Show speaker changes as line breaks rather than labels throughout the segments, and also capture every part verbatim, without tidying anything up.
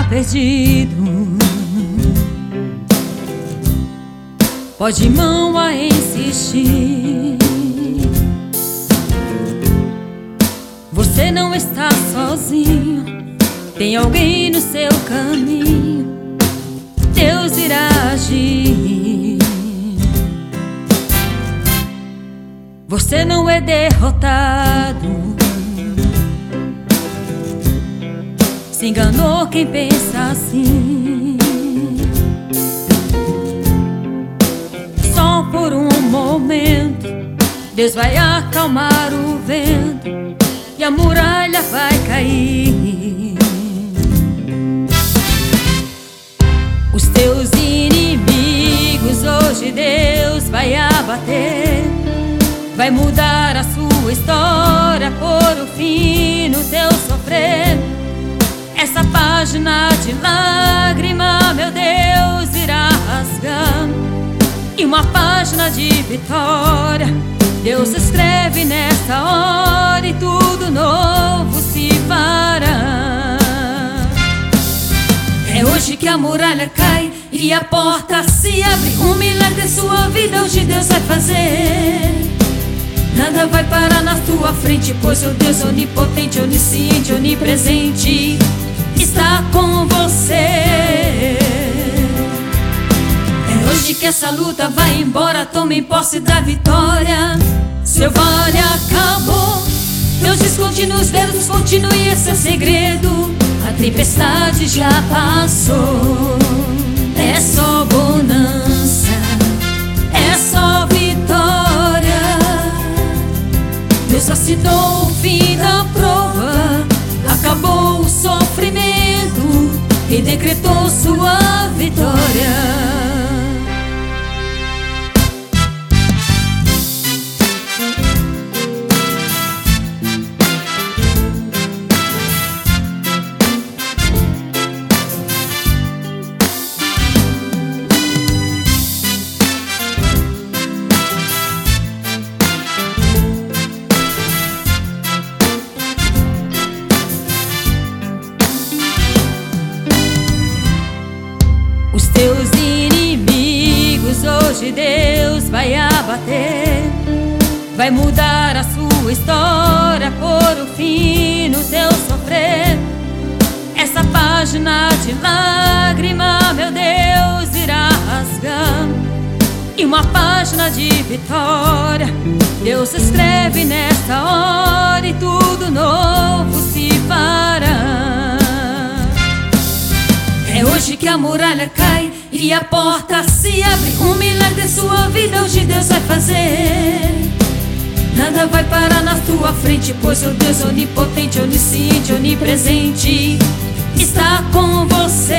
perdido. Pode irmão a insistir, você não está sozinho, tem alguém no seu caminho, Deus irá agir. Você não é derrotado, se enganou quem pensa assim. Só por um momento Deus vai acalmar o vento e a muralha vai cair. Os teus inimigos hoje Deus vai abater, vai mudar a sua história, pôr o fim no teu sofrer. Essa página de lágrima, meu Deus, irá rasgar, e uma página de vitória Deus escreve nessa hora, e tudo novo se fará. É hoje que a muralha cai e a porta se abre. Um milagre em sua vida hoje Deus vai fazer. Nada vai parar na tua frente, pois o Deus onipotente, onisciente, onipresente está com você. É hoje que essa luta vai embora, tome posse da vitória. Seu vale acabou, Deus diz continue os dedos, continue, esse é o segredo. A tempestade já passou, é só bonança, é só vitória. Deus assinou o fim da prova, acabou o sofrimento e decretou sua vitória. Os teus inimigos hoje Deus vai abater, vai mudar a sua história, pôr o fim no teu sofrer. Essa página de lágrima, meu Deus, irá rasgar, e uma página de vitória Deus escreve nessa hora, e tudo novo se fará. É hoje que a muralha cai e a porta se abre. Um milagre em sua vida hoje Deus vai fazer. Nada vai parar na tua frente, pois o Deus onipotente, onisciente, onipresente está com você.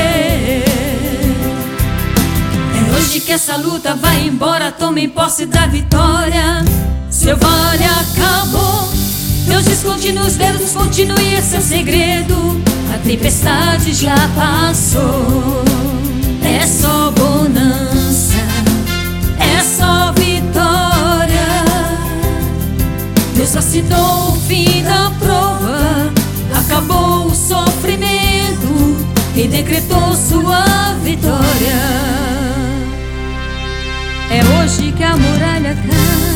É hoje que essa luta vai embora, tome posse da vitória. Seu vale acabou, Deus diz continue os dedos, continue, esse é o segredo. A tempestade já passou, é só bonança, é só vitória. Deus assinou o fim da prova, acabou o sofrimento e decretou sua vitória. É hoje que a muralha cai.